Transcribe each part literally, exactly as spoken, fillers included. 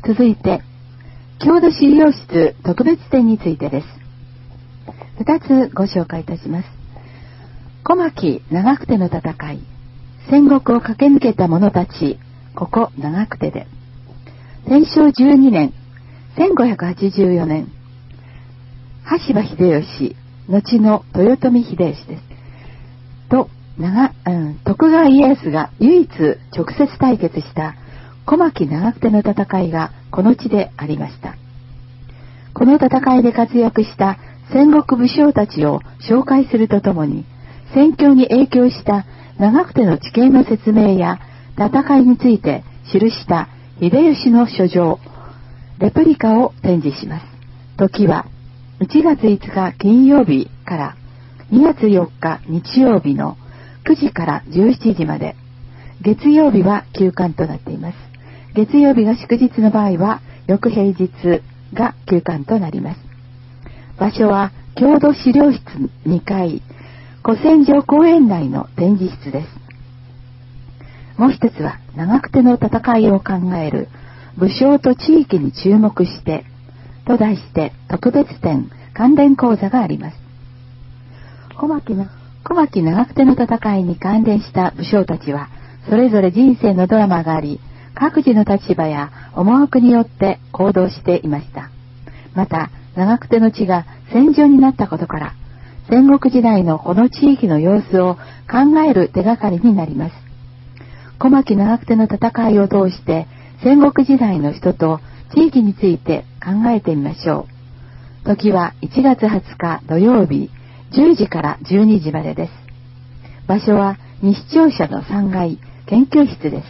続いて、郷土資料室特別展についてです。ふたつご紹介いたします。小牧長久手の戦い、戦国を駆け抜けた者たち、ここ長久手で。天正じゅうにねん、せんごひゃくはちじゅうよねん、羽柴秀吉、後の豊臣秀吉です。と、長、うん、徳川家康が唯一直接対決した小牧長久手の戦いがこの地でありました。この戦いで活躍した戦国武将たちを紹介するとともに、戦況に影響した長久手の地形の説明や戦いについて記した秀吉の書状、レプリカを展示します。時はいちがついつか金曜日からにがつよっか日曜日のくじからじゅうしちじまで、月曜日は休館となっています。月曜日が祝日の場合は翌平日が休館となります。場所は郷土資料室にかい、古戦場公園内の展示室です。もう一つは長久手の戦いを考える武将と地域に注目してと題して特別展関連講座があります。小牧な小牧長久手の戦いに関連した武将たちはそれぞれ人生のドラマがあり、各自の立場や思惑によって行動していました。また長久手の地が戦場になったことから、戦国時代のこの地域の様子を考える手がかりになります。小牧長久手の戦いを通して戦国時代の人と地域について考えてみましょう。時はいちがつはつか土曜日じゅうじからじゅうにじまでです。場所は西庁舎のさんがい研究室です。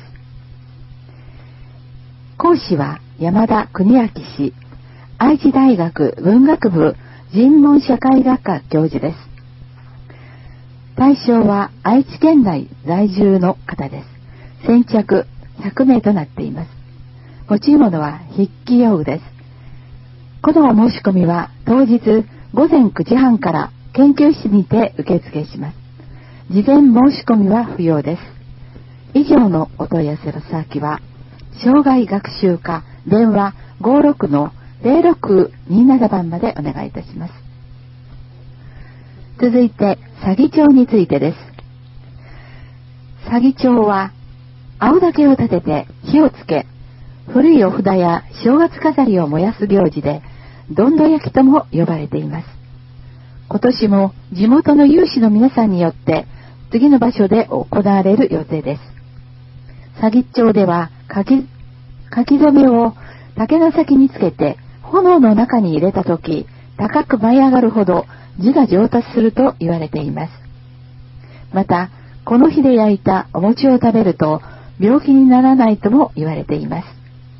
講師は山田邦明氏、愛知大学文学部人文社会学科教授です。対象は愛知県内在住の方です。先着ひゃくめいとなっています。持ち物は筆記用具です。このお申し込みは当日ごぜんくじはんから研究室にて受付します。事前申し込みは不要です。以上のお問い合わせの先は障害学習課電話 ごろくのぜろろくになな 番までお願いいたします。続いて左義長についてです。左義長は青竹を立てて火をつけ、古いお札や正月飾りを燃やす行事でどんど焼きとも呼ばれています。今年も地元の有志の皆さんによって次の場所で行われる予定です。左義長では書き、書き初めを竹の先につけて炎の中に入れたとき高く舞い上がるほど字が上達すると言われています。またこの火で焼いたお餅を食べると病気にならないとも言われています。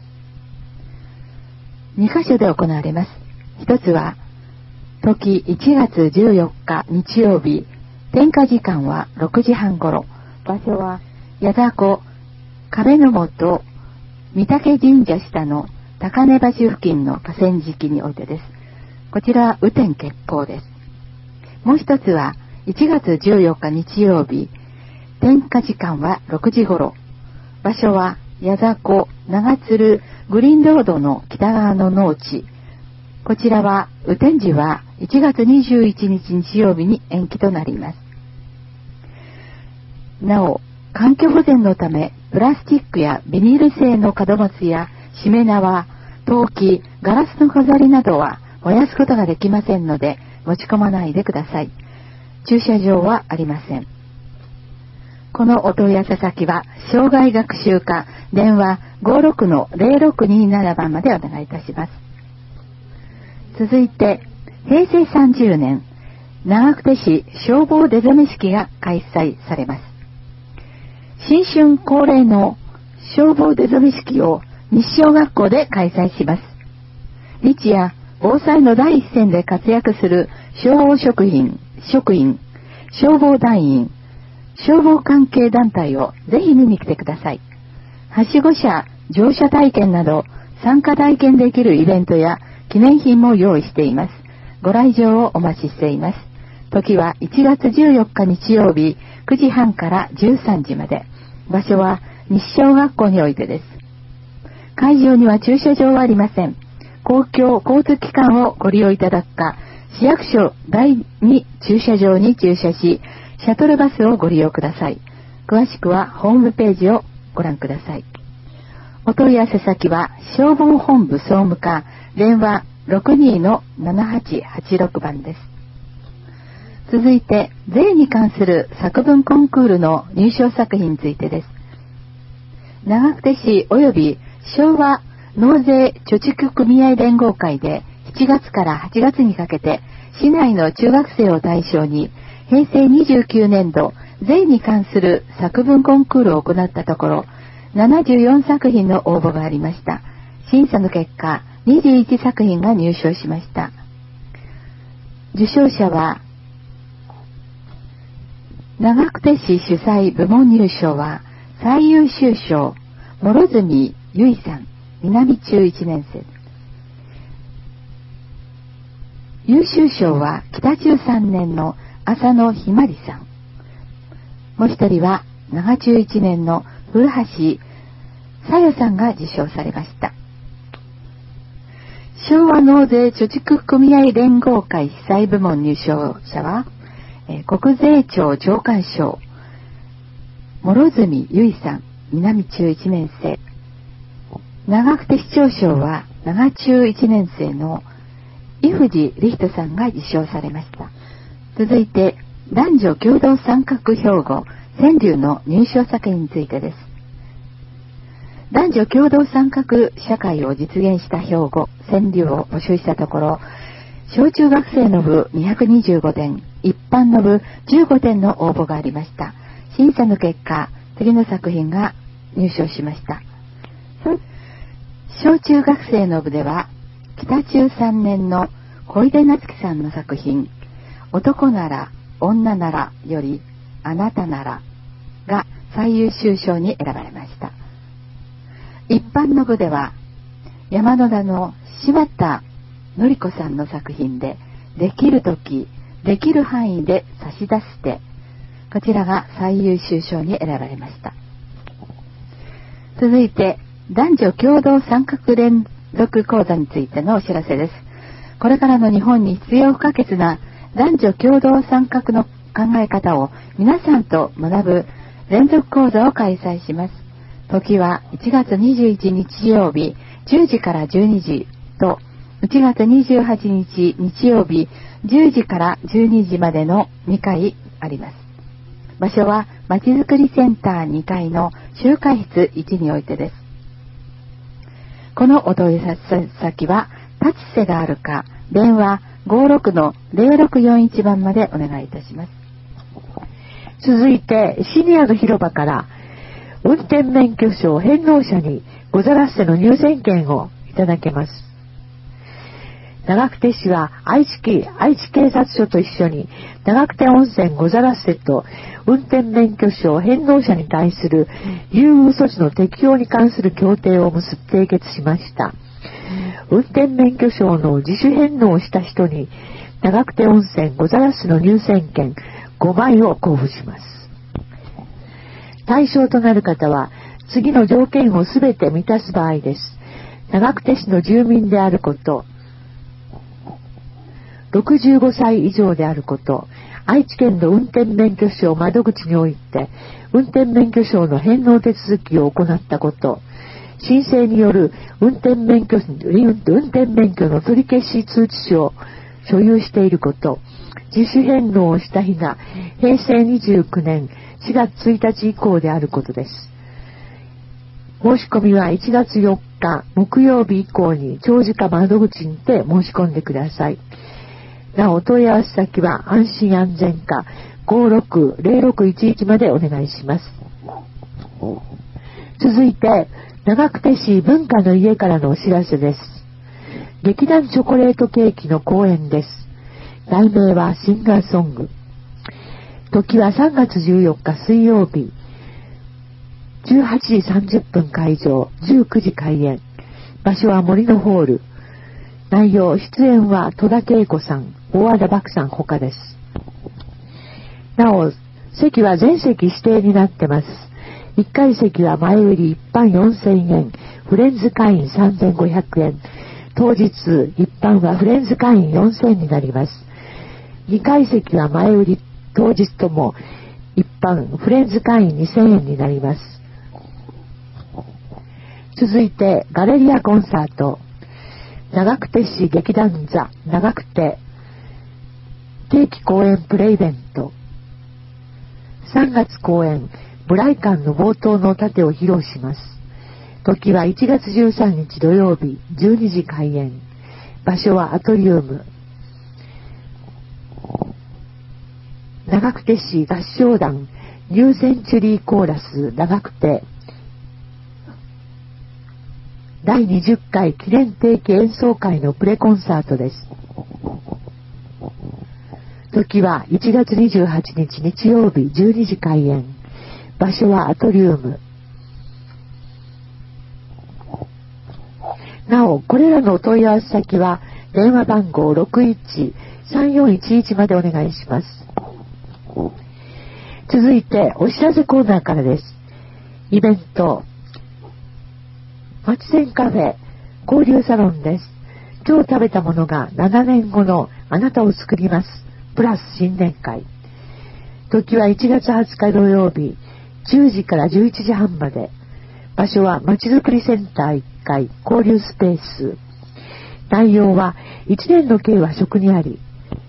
にかしょで行われます。一つは時いちがつじゅうよっか日曜日、点火時間はろくじはんごろ、場所は矢田湖壁の本御嶽神社下の高根橋付近の河川敷においてです。こちらは雨天決行です。もう一つはいちがつじゅうよっか日曜日、点火時間はろくじごろ、場所は矢田湖長鶴グリーンロードの北側の農地。こちらは雨天時はいちがつにじゅういちにち日曜日に延期となります。なお環境保全のためプラスチックやビニール製の門松やしめ縄、陶器、ガラスの飾りなどは燃やすことができませんので持ち込まないでください。駐車場はありません。このお問い合わせ先は障害学習課電話 ごろくのぜろろくになな 番までお願いいたします。続いてへいせいさんじゅうねん長久手市消防出初め式が開催されます。新春恒例の消防出初め式を西小学校で開催します。日夜防災の第一線で活躍する消防職員、職員、消防団員、消防関係団体をぜひ見に来てください。はしご車、乗車体験など参加体験できるイベントや記念品も用意しています。ご来場をお待ちしています。時はいちがつじゅうよっか日曜日くじはんからじゅうさんじまで。場所は西小学校においてです。 会場には駐車場はありません。公共交通機関をご利用いただくか、市役所だいに駐車場に駐車し、シャトルバスをご利用ください。詳しくはホームページをご覧ください。お問い合わせ先は消防本部総務課電話 ろくにーのななはちはちろく 番です。続いて税に関する作文コンクールの入賞作品についてです。長久手市及び昭和納税貯蓄組合連合会でしちがつからはちがつにかけて市内の中学生を対象にへいせいにじゅうきゅうねんど税に関する作文コンクールを行ったところななじゅうよんさくひんの応募がありました。審査の結果にじゅういちさくひんが入賞しました。受賞者は長久手市主催部門入賞は最優秀賞諸角由衣さん南中いちねんせい、優秀賞は北中さんねんの浅野ひまりさん、もう一人は長中いちねんの古橋さよさんが受賞されました。昭和納税貯蓄組合連合会主催部門入賞者はえー、国税庁長官賞諸角由衣さん南中いちねんせい、長久手市長賞は長中いちねんせいの伊藤理人さんが受賞されました。続いて男女共同参画標語川柳の入賞作品についてです。男女共同参画社会を実現した標語川柳を募集したところ、小中学生の部にひゃくにじゅうごてん、一般の部じゅうごてんの応募がありました。審査の結果、次の作品が入賞しました。小中学生の部では、北中さんねんの小出夏樹さんの作品、男なら女ならよりあなたならが最優秀賞に選ばれました。一般の部では、山野田の柴田のりこさんの作品でできるときできる範囲で差し出して、こちらが最優秀賞に選ばれました。続いて男女共同参画連続講座についてのお知らせです。これからの日本に必要不可欠な男女共同参画の考え方を皆さんと学ぶ連続講座を開催します。時はいちがつにじゅういちにち日曜日じゅうじからじゅうにじといちがつにじゅうはちにち日曜日じゅうじからじゅうにじまでのにかいあります。場所はまちづくりセンターにかいの集会室いちにおいてです。このお問い合わせ先は立ち瀬があるか電話 ごじゅうろくのぜろろくよんいち 番までお願いいたします。 続いてシニアの広場から運転免許証返納者にござらせの入選券をいただけます。長久手市は愛知県愛知警察署と一緒に長久手温泉ござらせと運転免許証返納者に対する優遇措置の適用に関する協定を結び締結しました。運転免許証の自主返納をした人に長久手温泉ござらせの入選券ごまいを交付します。対象となる方は次の条件をすべて満たす場合です。長久手市の住民であること、ろくじゅうごさい以上であること、愛知県の運転免許証窓口において運転免許証の返納手続きを行ったこと、申請による運転免許運転免許の取り消し通知書を所有していること、自主返納をした日がへいせいにじゅうきゅうねんしがつついたち以降であることです。申し込みはいちがつよっか木曜日以降に長寿課窓口にて申し込んでください。なお、お問い合わせ先は安心安全課 ごじゅうろくぜろろくいちいち までお願いします。続いて長久手市文化の家からのお知らせです。劇団チョコレートケーキの公演です。題名はシンガーソング。時はさんがつじゅうよっか水曜日じゅうはちじさんじゅっぷん会場じゅうくじ開演。場所は森のホール。内容、出演は戸田恵子さん、大和田漠さん他です。なお、席は全席指定になってます。いっかい席は前売り一般よんせんえん、 フレンズ会員さんぜんごひゃくえん、当日一般はフレンズ会員よんせんえんになります。にかい席は前売り、当日とも一般フレンズ会員にせんえんになります。続いてガレリアコンサート、長久手市劇団座長久手定期公演プレイベント、さんがつ公演ブライカンの冒頭の盾を披露します。時はいちがつじゅうさんにち土曜日じゅうにじ開演、場所はアトリウム。長久手市合唱団ニューセンチュリーコーラス長久手だいにじゅっかい記念定期演奏会のプレコンサートです。時はいちがつにじゅうはちにち日曜日じゅうにじ開演、場所はアトリウム。なお、これらのお問い合わせ先は電話番号 ろくいちさんよんいちいち までお願いします。続いてお知らせコーナーからです。イベント、町線カフェ交流サロンです。今日食べたものがななねんごのあなたを作ります。プラス新年会。時はいちがつはつか土曜日じゅうじからじゅういちじはんまで。場所はまちづくりセンターいっかい交流スペース。内容はいちねんの計は食にあり、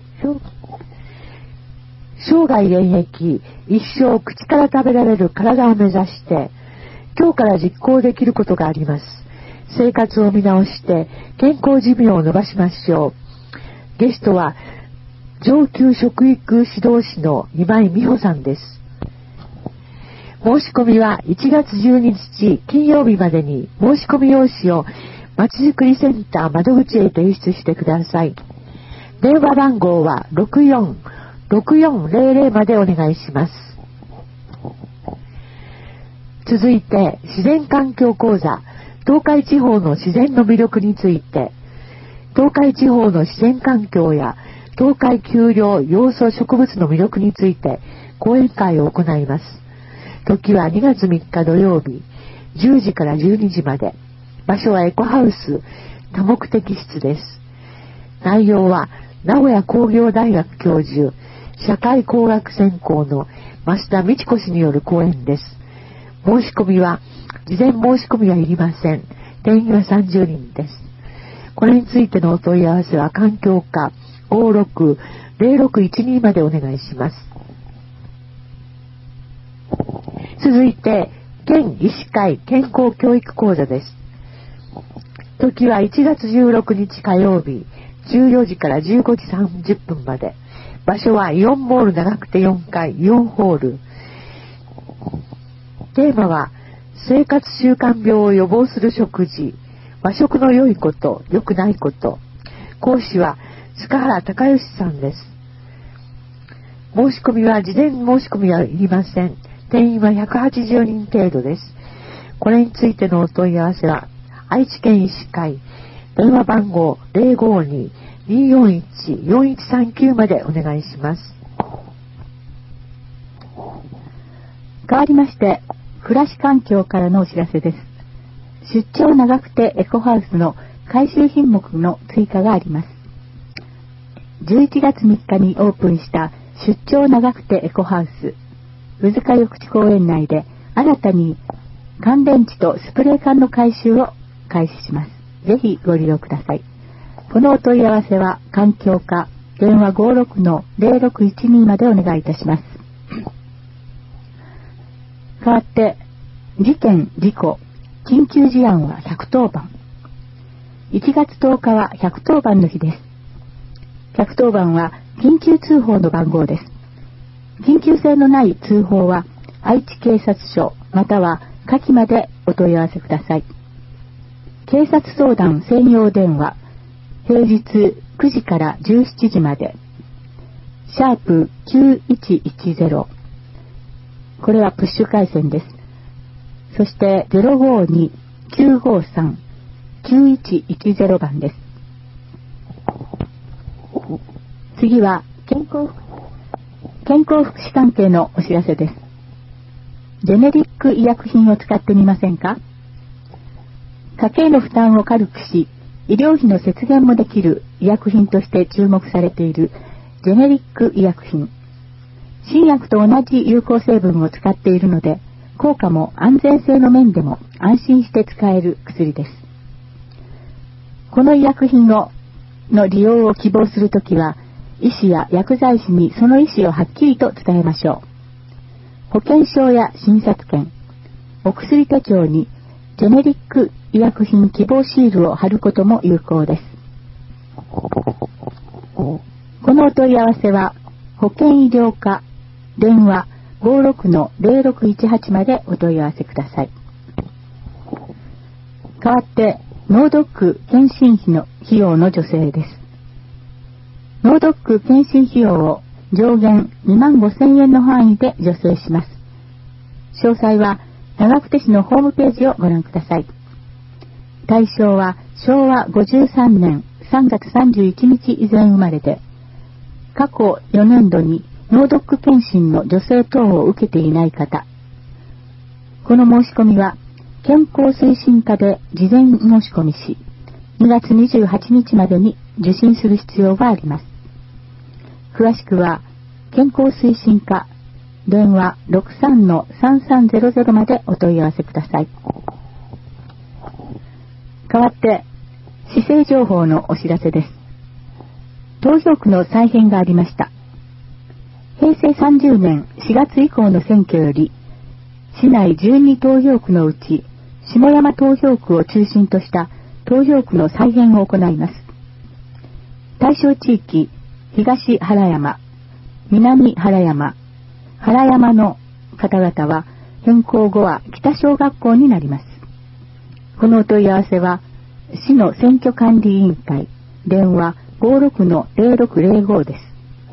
生涯現役、一生口から食べられる体を目指して今日から実行できることがあります。生活を見直して健康寿命を伸ばしましょう。ゲストは上級食育指導士の今井美穂さんです。申し込みはいちがつじゅうににち金曜日までに申し込み用紙をまちづくりセンター窓口へ提出してください。電話番号はろくよんろくよんぜろぜろまでお願いします。続いて自然環境講座、東海地方の自然の魅力について、東海地方の自然環境や東海丘陵要素植物の魅力について講演会を行います。時はにがつみっか土曜日じゅうじからじゅうにじまで。場所はエコハウス多目的室です。内容は名古屋工業大学教授社会工学専攻の増田美智子氏による講演です。申し込みは事前申し込みはいりません。定員はさんじゅうにんです。これについてのお問い合わせは環境課ごろくぜろろくいちにまでお願いします。続いて県医師会健康教育講座です。時はいちがつじゅうろくにち火曜日じゅうよじからじゅうごじさんじゅっぷんまで。場所はイオンモール長久手よんかいイオンホール。テーマは生活習慣病を予防する食事、和食の良いこと、良くないこと。講師は塚原隆義さんです。申し込みは事前申し込みはいりません。定員はひゃくはちじゅうにん程度です。これについてのお問い合わせは愛知県医師会電話番号 ぜろごに によんいち よんいちさんきゅう までお願いします。 変わりまして暮らし環境からのお知らせです。出張長久手エコハウスの改修品目の追加があります。じゅういちがつみっかにオープンした出張長久手エコハウス宇塚緑地公園内で新たに乾電池とスプレー缶の回収を開始します。ぜひご利用ください。このお問い合わせは環境課電話 ごろくのぜろろくいちに までお願いいたします。代わって事件事故緊急事案はひゃくとおばん。いちがつとおかはひゃくとおばんの日です。ひゃくとおばんは緊急通報の番号です。緊急性のない通報は愛知警察署または下記までお問い合わせください。警察相談専用電話平日くじからじゅうしちじまでシャープきゅういちいちゼロ、これはプッシュ回線です。そして ゼロごに きゅうごさん きゅういちいちゼロ 番です。次は健康健康福祉関係のお知らせです。ジェネリック医薬品を使ってみませんか？ 家計の負担を軽くし、医療費の節減もできる医薬品として注目されているジェネリック医薬品。新薬と同じ有効成分を使っているので、効果も安全性の面でも安心して使える薬です。この医薬品をの利用を希望するときは、医師や薬剤師にその意思をはっきりと伝えましょう。保険証や診察券、お薬手帳にジェネリック医薬品希望シールを貼ることも有効です。このお問い合わせは保険医療課電話 ごろくのゼロろくいちはち までお問い合わせください。代わって脳ドック検診費の費用の助成です。脳ドック検診費用を上限にまんごせんえんの範囲で助成します。詳細は長久手市のホームページをご覧ください。対象はしょうわごじゅうさんねんさんがつさんじゅういちにち以前生まれで、過去よねんどに脳ドック検診の助成等を受けていない方。この申し込みは健康推進課で事前申し込みし、にがつにじゅうはちにちまでに受診する必要があります。詳しくは健康推進課電話 ろくさんのさんさんゼロゼロ までお問い合わせください。代わって市政情報のお知らせです。投票区の再編がありました。へいせいさんじゅうねんしがつ以降の選挙より、市内じゅうに投票区のうち下山投票区を中心とした投票区の再編を行います。対象地域東原山、南原山、原山の方々は変更後は北小学校になります。このお問い合わせは市の選挙管理委員会電話 ごろくのゼロろくゼロご です。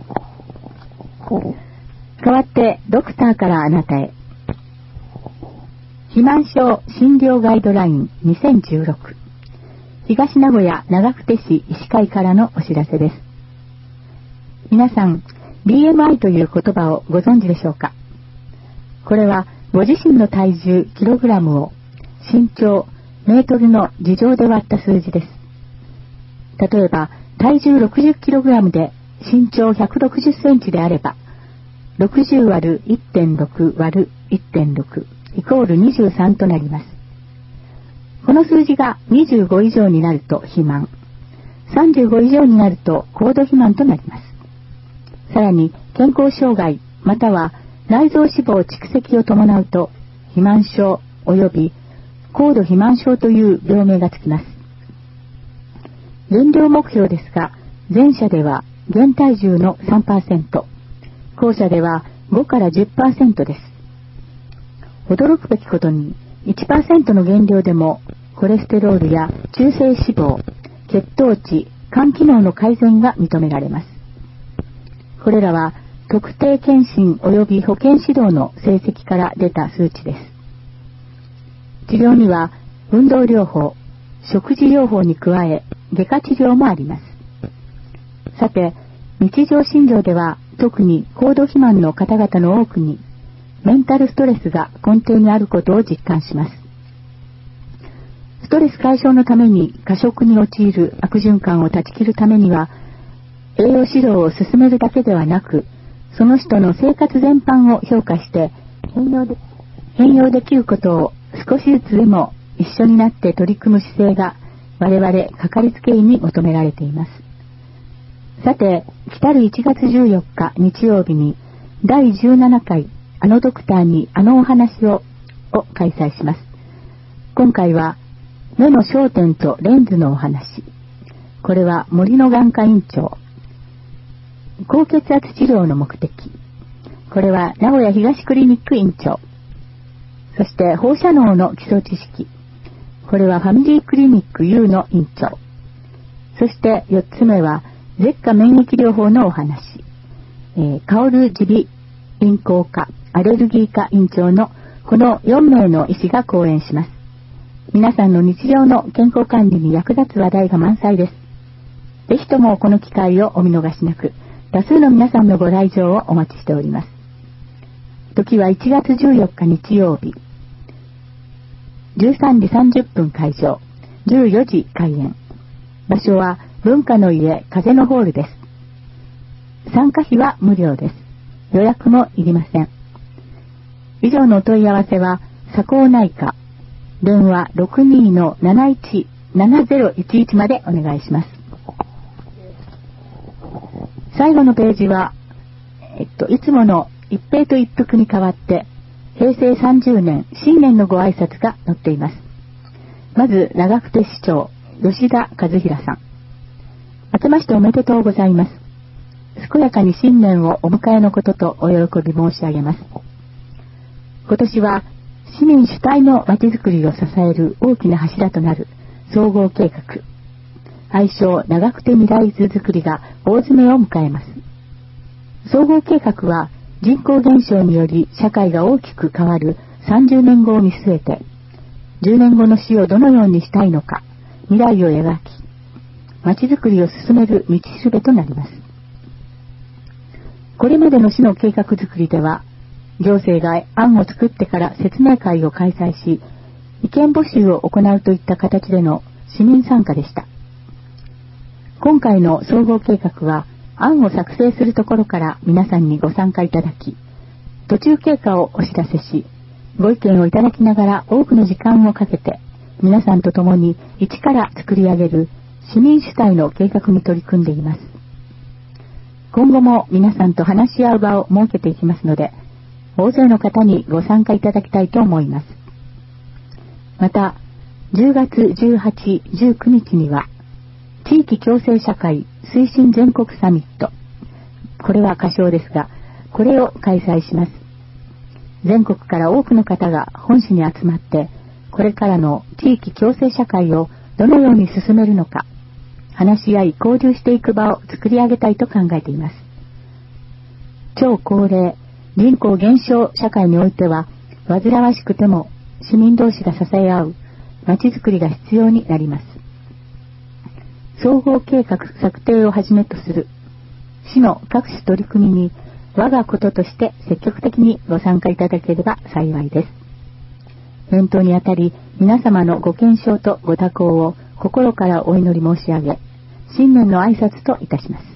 代わってドクターからあなたへ。肥満症診療ガイドラインにせんじゅうろく、東名古屋長久手市医師会からのお知らせです。皆さん ビーエムアイ という言葉をご存知でしょうか。これはご自身の体重キログラムを身長メートルの事乗で割った数字です。例えば体重 ろくじゅっキログラム で身長ひゃくろくじゅっセンチであれば、ろくじゅうわる いってんろく 割る いってんろく イコールにじゅうさんとなります。この数字がにじゅうご以上になると肥満、さんじゅうご以上になると高度肥満となります。さらに健康障害または内臓脂肪蓄積を伴うと肥満症及び高度肥満症という病名がつきます。減量目標ですが、前者では減体重の さんパーセント、後者ではごから じゅっパーセント です。驚くべきことに いちパーセント の減量でもコレステロールや中性脂肪、血糖値、肝機能の改善が認められます。これらは特定健診及び保健指導の成績から出た数値です。治療には運動療法、食事療法に加え外科治療もあります。さて、日常診療では特に高度肥満の方々の多くにメンタルストレスが根底にあることを実感します。ストレス解消のために過食に陥る悪循環を断ち切るためには、栄養指導を進めるだけではなく、その人の生活全般を評価して変容で、変容できることを少しずつでも一緒になって取り組む姿勢が我々かかりつけ医に求められています。さて、来たるいちがつじゅうよっか日曜日にだいじゅうななかいあのドクターにあのお話をを開催します。今回は目の焦点とレンズのお話。これは森の眼科院長。高血圧治療の目的。これは名古屋東クリニック院長。そして放射能の基礎知識。これはファミリークリニック U の院長。そしてよっつめは舌下免疫療法のお話。えー、カオル耳鼻咽喉科アレルギー科院長のこのよんめいの医師が講演します。皆さんの日常の健康管理に役立つ話題が満載です。ぜひともこの機会をお見逃しなく、多数の皆さんのご来場をお待ちしております。時はいちがつじゅうよっか日曜日、じゅうさんじさんじゅっぷん開場、 じゅうよじ開演。場所は文化の家風のホールです。参加費は無料です。予約もいりません。以上のお問い合わせは佐高内科電話 ろくにーのなないちななぜろいちいち までお願いします。最後のページは、えっと、いつもの一平と一服に代わって平成さんじゅうねん新年のご挨拶が載っています。まず長久手市長吉田和平さん、明けましておめでとうございます。健やかに新年をお迎えのこととお喜び申し上げます。今年は市民主体のまちづくりを支える大きな柱となる総合計画、愛称長久手未来図づくりが大詰めを迎えます。総合計画は人口減少により社会が大きく変わるさんじゅうねんごを見据えて、じゅうねんごの市をどのようにしたいのか未来を描き、まちづくりを進める道しるべとなります。これまでの市の計画づくりでは、行政が案を作ってから説明会を開催し、意見募集を行うといった形での市民参加でした。今回の総合計画は、案を作成するところから皆さんにご参加いただき、途中経過をお知らせし、ご意見をいただきながら多くの時間をかけて、皆さんと共に一から作り上げる市民主体の計画に取り組んでいます。今後も皆さんと話し合う場を設けていきますので、大勢の方にご参加いただきたいと思います。また、じゅうがつじゅうはち、じゅうくにちには、地域共生社会推進全国サミット、これは仮称ですが、これを開催します。全国から多くの方が本市に集まって、これからの地域共生社会をどのように進めるのか、話し合い交流していく場を作り上げたいと考えています。超高齢、人口減少社会においては、煩わしくても市民同士が支え合うまちづくりが必要になります。総合計画策定をはじめとする市の各種取り組みに我がこととして積極的にご参加いただければ幸いです。念頭にあたり、皆様のご健勝とご多幸を心からお祈り申し上げ、新年の挨拶といたします。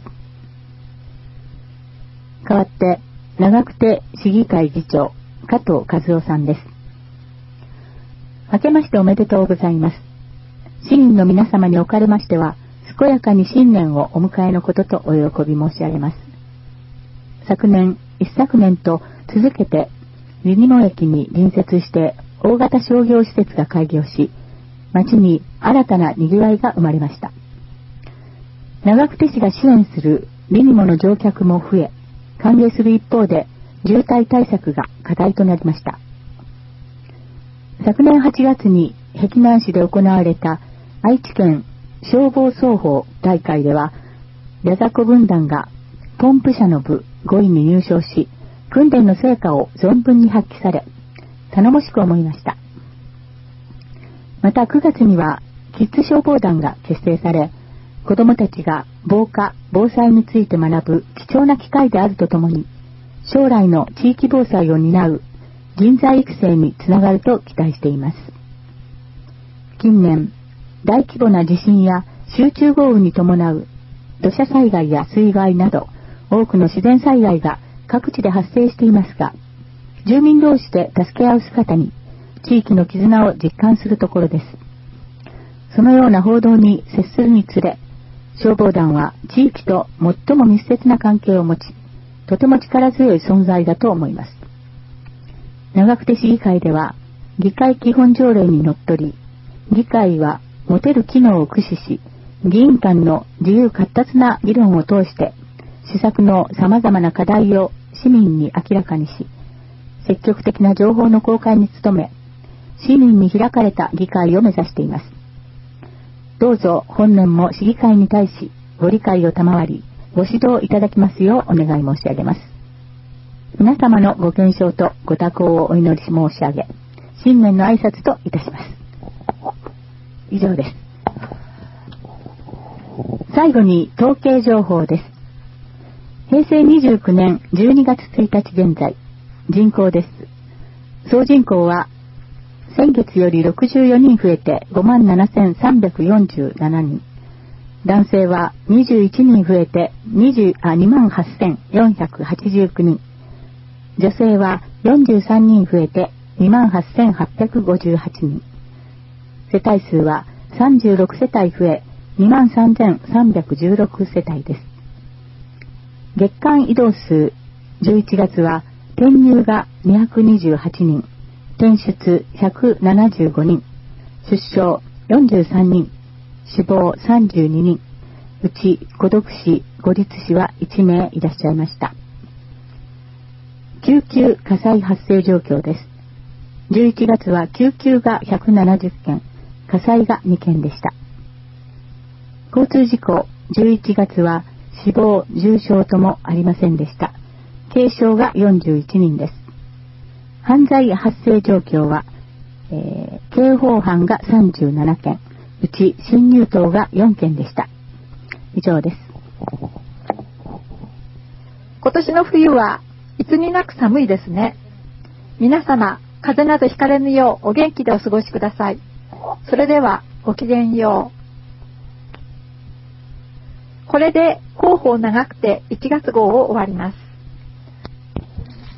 代わって長久手市議会議長加藤和夫さんです。明けましておめでとうございます。市民の皆様におかれましては、健やかに新年をお迎えのこととお喜び申し上げます。昨年、一昨年と続けて、リニモ駅に隣接して大型商業施設が開業し、町に新たな賑わいが生まれました。長久手市が支援するリニモの乗客も増え、歓迎する一方で、渋滞対策が課題となりました。昨年はちがつに碧南市で行われた愛知県消防操法大会では、矢雑分団がポンプ車の部ごいに入賞し、訓練の成果を存分に発揮され、頼もしく思いました。またくがつにはキッズ消防団が結成され、子どもたちが防火・防災について学ぶ貴重な機会であるとともに、将来の地域防災を担う人材育成につながると期待しています。近年、大規模な地震や集中豪雨に伴う土砂災害や水害など多くの自然災害が各地で発生していますが、住民同士で助け合う姿に地域の絆を実感するところです。そのような報道に接するにつれ、消防団は地域と最も密接な関係を持ち、とても力強い存在だと思います。長久手市議会では、議会基本条例にのっとり、議会は持てる機能を駆使し、議員間の自由闊達な議論を通して、施策の様々な課題を市民に明らかにし、積極的な情報の公開に努め、市民に開かれた議会を目指しています。どうぞ本年も市議会に対しご理解を賜り、ご指導いただきますようお願い申し上げます。皆様のご健勝とご多幸をお祈り申し上げ、新年の挨拶といたします。以上です。最後に統計情報です。平成にじゅうきゅうねんじゅうにがつついたち現在、人口です。総人口は先月よりろくじゅうよにん増えて ごまんななせんさんびゃくよんじゅうななにん。男性はにじゅういちにん増えてにまんはっせんよんひゃくはちじゅうきゅうにん。女性はよんじゅうさんにん増えてにまんはっせんはっぴゃくごじゅうはちにん。世帯数はさんじゅうろくせたい増えにまんさんぜんさんびゃくじゅうろくせたいです。月間移動数じゅういちがつは転入がにひゃくにじゅうはちにん、転出ひゃくななじゅうごにん、出生よんじゅうさんにん、死亡さんじゅうににん、うち孤独死、孤立死はいちめいいらっしゃいました。救急火災発生状況です。じゅういちがつは救急がひゃくななじゅっけん、火災がにけんでした。交通事故じゅういちがつは死亡、重傷ともありませんでした。軽傷がよんじゅういちにんです。犯罪発生状況は、えー、刑法犯がさんじゅうななけん、うち侵入盗がよんけんでした。以上です。 今年の冬はいつになく寒いですね。皆様、風邪などひかれぬようお元気でお過ごしください。それではごきげんよう。これで広報長くていちがつ号を終わります。